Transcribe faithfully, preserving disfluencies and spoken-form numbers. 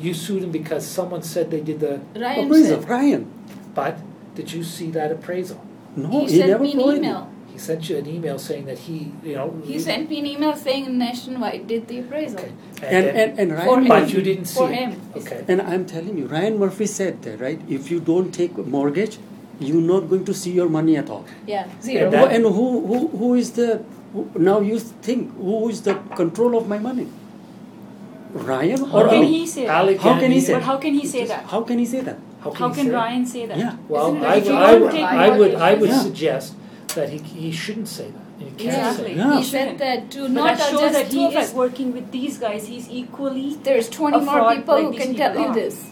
You sued him because someone said they did the Ryan appraisal, said. Ryan. But did you see that appraisal? No, He he, sent never me an provided. email. He sent you an email saying that he, you know. He sent me an email saying Nationwide did the appraisal. Okay. And, and, and For Ryan him. But Murphy, you didn't see For it. him. Okay. and I'm telling you, Ryan Murphy said that, right? If you don't take a mortgage, you're not going to see your money at all. Yeah, zero. And Who- that- and who, who, who is the, who, now you think, who is the control of my money? Ryan or How can Ali? he say that? Ali How can he Gandhi- say But how can he say that? How can he say that? How can, How he can say it? Ryan say that? Yeah. Well, Isn't it I, if you I, don't would- take I would, I would Yeah. suggest that he, he shouldn't say that. He can't Exactly. say Yeah. He said that to But not that shows just that two he of is us. working with these guys. He's equally. There's twenty a more fraud people like who these can people tell you are. this.